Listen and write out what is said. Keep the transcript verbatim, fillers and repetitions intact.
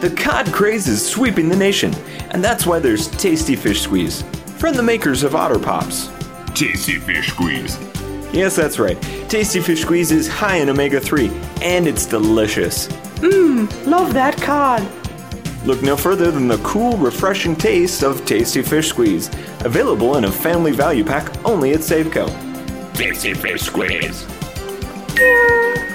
The cod craze is sweeping the nation, and that's why there's Tasty Fish Squeeze, from the makers of Otter Pops. Tasty Fish Squeeze. Yes, that's right. Tasty Fish Squeeze is high in omega three, and it's delicious. Mmm, love that cod. Look no further than the cool, refreshing taste of Tasty Fish Squeeze, available in a family value pack only at Safeco. Tasty Fish Squeeze. Yeah.